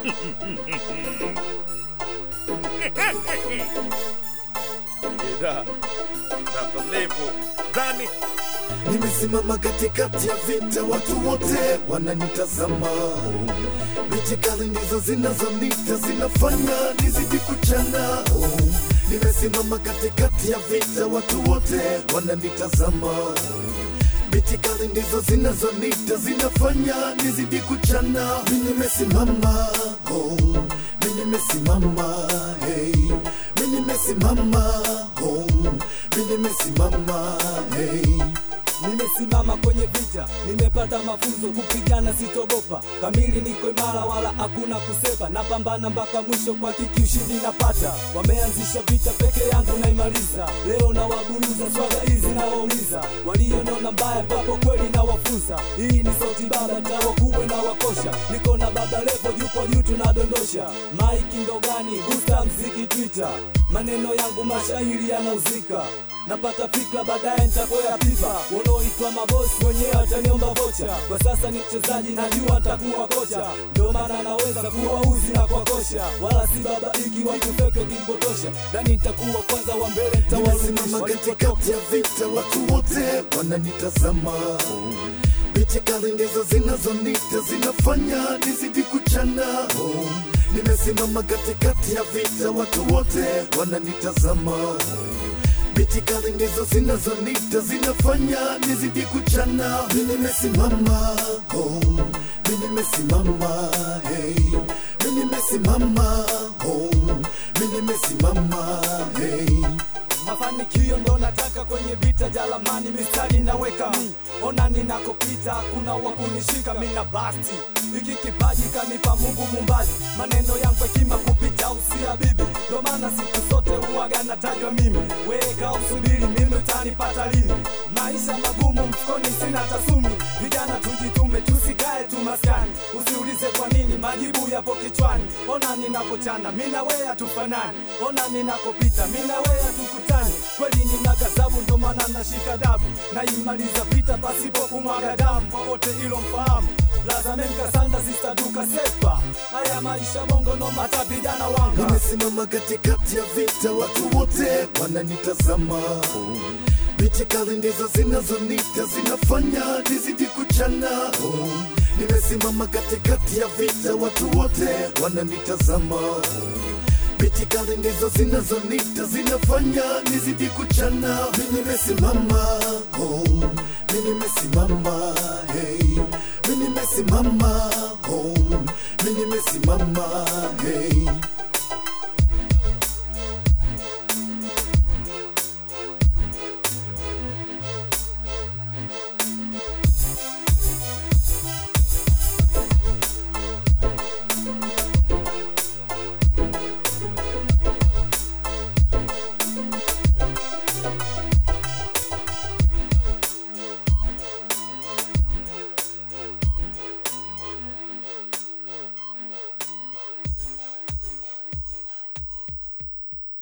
Ida Levo Dani, nimesimama katikati ya vita, watu wote wananitazama. Biti kali ndizo zinazonita, zinafanya nizidi kuchana. Nimesimama katikati ya vita, watu wote wananitazama. Biti kali ndizo zinazonita, zinafanya nizidi kuchana. Mimi nimesimama, mimi nimesimama, hey. Mimi nimesimama, mimi nimesimama, hey. Nimesimama kwenye vita, nimepata mafunzo kupigana sitogopa. Kamili niko imara wala hakuna kusepa, napambana mpaka mwisho kwa kiki ushindi napata. Wameanzisha vita peke yangu naimaliza, leo na waburuza swaga hizi na wauliza. Walionona mbaya papo kweli na wafunza, hii ni sauti baba tawa kuwe na wakosha. Niko na baba Levo jupo juu tunadondosha, Mike Ndogani Gusta mziki Twitter. Maneno yangu mashairi yanauzika, napata fikra baadaye nitakoya pipa. Wanaoitwa mabosi wenyewe ataniomba vocha, kwa sasa ni mchezaji najua nitakuwa kocha. Ndio maana naweza kuwa uzi na kwa kosha, wala si baba iki watu fake wakipotosha. Ndani nitakuwa kwanza wa mbele nitawarudisha. Nimesimama katikati ya vita, watu wote wananitazama. Biti kali ndizo zinazonita, zinafanya nizidi kuchana. Nimesimama katikati ya vita, watu wote wananitazama. Biti kali ndizo zinazonita, zinafanya nizidi kuchana. Mimi nimesimama, mimi nimesimama, hey. Mimi nimesimama, mimi nimesimama, hey. Mafanikio ndo nataka kwenye vita jalamani, mistari naweka mi, ona ninakopita kuna wakunishika mina basti. Hiki kipaji kanipa Mungu mumbaji, maneno yangu hekima kupita usia bibi. Ndo maana siku zote huwaga natajwa mimi, weka usubiri mimi utanipata lini. Maisha magumu mfukoni sina tasumi, vijana tujitume tusikae tu maskani. Usiulize kwa nini majibu yapo kichwani, ona ninapochana mina wea tufanani. Ona ninakopita mina wea tukutani, kweli nina gazabu ndo maana nashika dabu. Naimaliza vita pasipo kumwaga damu, kwa wote ilo mfahamu. Laza memka sanda zista duka sepa, haya maisha bongo no mata vijana wanga. Nimesimama katikati ya vita, watu wote wananitazama. Biti kali ndizo zinazonita, zinafanya nizidi kuchana. Nimesimama katikati ya vita, watu wote wananitazama. Biti kali ndizo zinazonita, zinafanya nizidi kuchana. Mimi nimesimama, mimi nimesimama, hey. Mimi nimesimama,